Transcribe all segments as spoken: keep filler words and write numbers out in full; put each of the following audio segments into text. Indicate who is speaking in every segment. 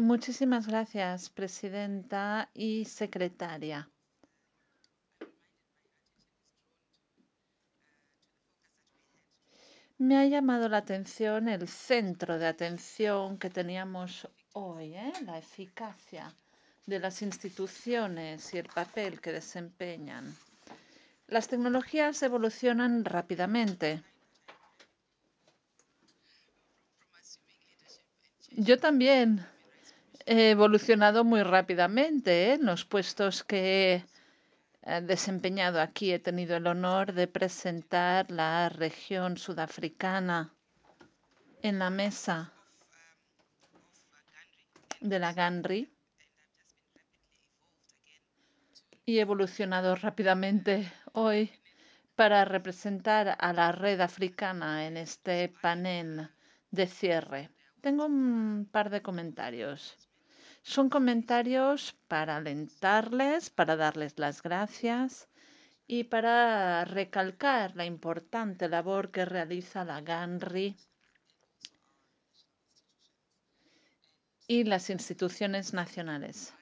Speaker 1: Muchísimas gracias, presidenta y secretaria. Me ha llamado la atención el centro de atención que teníamos hoy, ¿eh? La eficacia de las instituciones y el papel que desempeñan. Las tecnologías evolucionan rápidamente. Yo también he evolucionado muy rápidamente, ¿eh? En los puestos que he desempeñado aquí he tenido el honor de presentar la región sudafricana en la mesa de la GANRI y he evolucionado rápidamente hoy para representar a la red africana en este panel de cierre. Tengo un par de comentarios. Son comentarios para alentarles, para darles las gracias y para recalcar la importante labor que realiza la GANRI y las instituciones nacionales.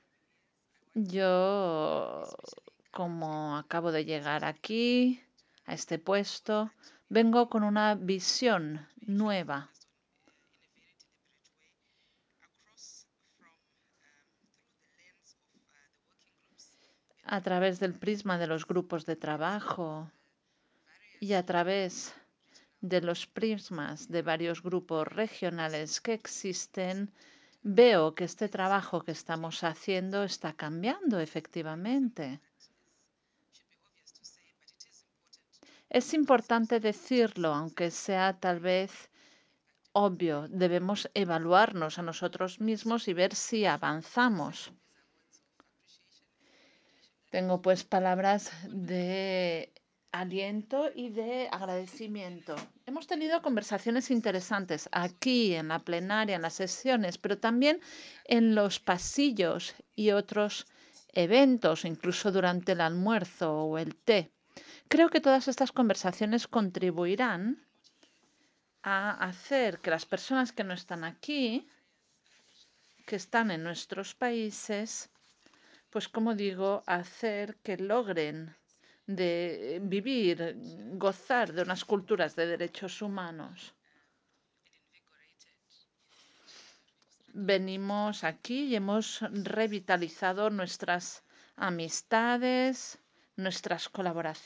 Speaker 1: Yo, como acabo de llegar aquí, a este puesto, vengo con una visión nueva a través del prisma de los grupos de trabajo y a través de los prismas de varios grupos regionales que existen. Veo que este trabajo que estamos haciendo está cambiando efectivamente. Es importante decirlo, aunque sea tal vez obvio. Debemos evaluarnos a nosotros mismos y ver si avanzamos. Tengo pues palabras de aliento y de agradecimiento. Hemos tenido conversaciones interesantes aquí en la plenaria, en las sesiones, pero también en los pasillos y otros eventos, incluso durante el almuerzo o el té. Creo que todas estas conversaciones contribuirán a hacer que las personas que no están aquí, que están en nuestros países, pues como digo, hacer que logren de vivir, gozar de unas culturas de derechos humanos. Venimos aquí y hemos revitalizado nuestras amistades, nuestras colaboraciones.